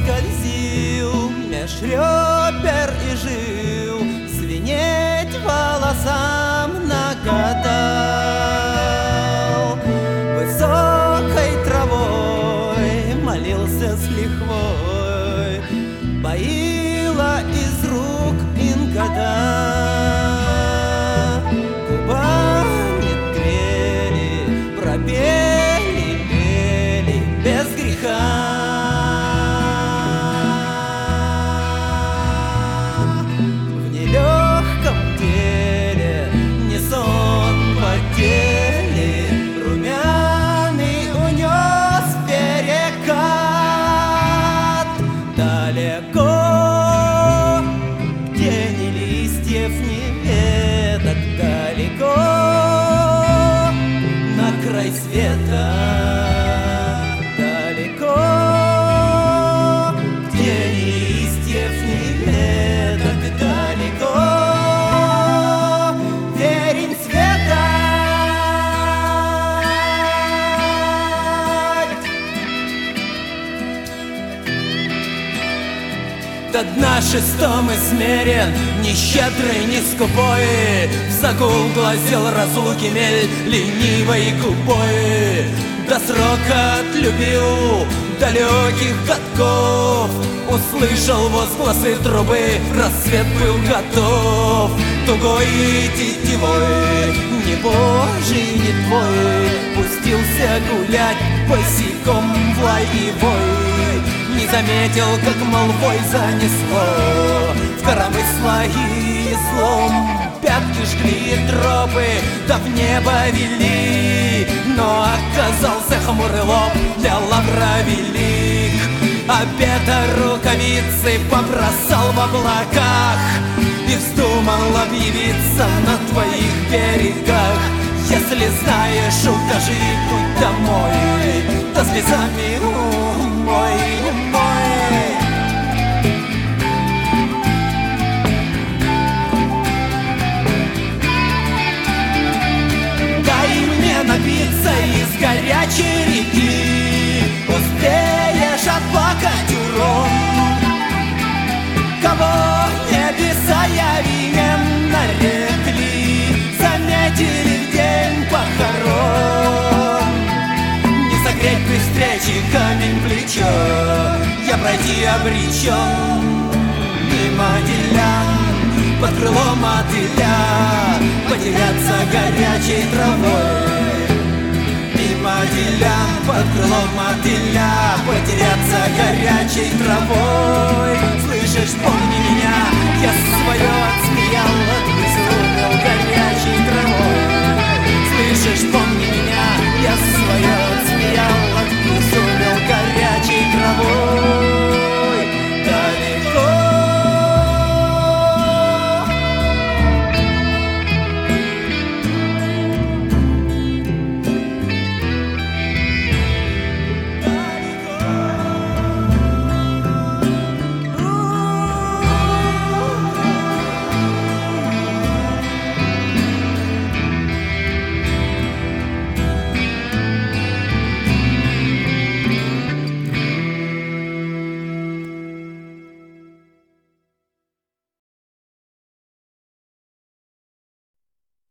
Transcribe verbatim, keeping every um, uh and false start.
скользил меж ребер и жил, звенеть волосам нагадал. Высокой травой молился с лихвой, поила из рук инкада. Губами трели, пропели, пели без греха. В нелегком теле не сон потели, румяный унес перекат. Далеко, где ни листьев, ни веток, далеко на край света. Далеко, где ни листьев, ни веток, далеко верень света. До дна шестом измерен, ни щедрый, ни скупой, в загул глазел разлуки мель ленивой губой. До срока отлюбил далеких годков, услышал возгласы трубы, рассвет был готов. Тугой и тетивой, не божий, не твой, пустился гулять босиком в лай и вой. Не заметил, как молвой занесло в коромысла и злом. Пятки жгли тропы, да в небо вели, но оказался хмурый лоб для лавра велик. Обета рукавицы побросал в облаках и вздумал объявиться на твоих берегах. Если знаешь, укажи путь домой, да слезами умой, умой. Дай мне напиться из горячей реки, успеешь отплакать урон. Кого небеса явием нарекли, заметили в день похорон. Не согреть при встрече камень плечо, я пройти обречен. Мимо делян, под крылом мотыля, потеряться горячей травой. Мимо делян, под крылом мотыля, потеряться горячей травой. Слышишь, помни меня, я свое отсмеял, обезумел горячей травой. Слышишь, помни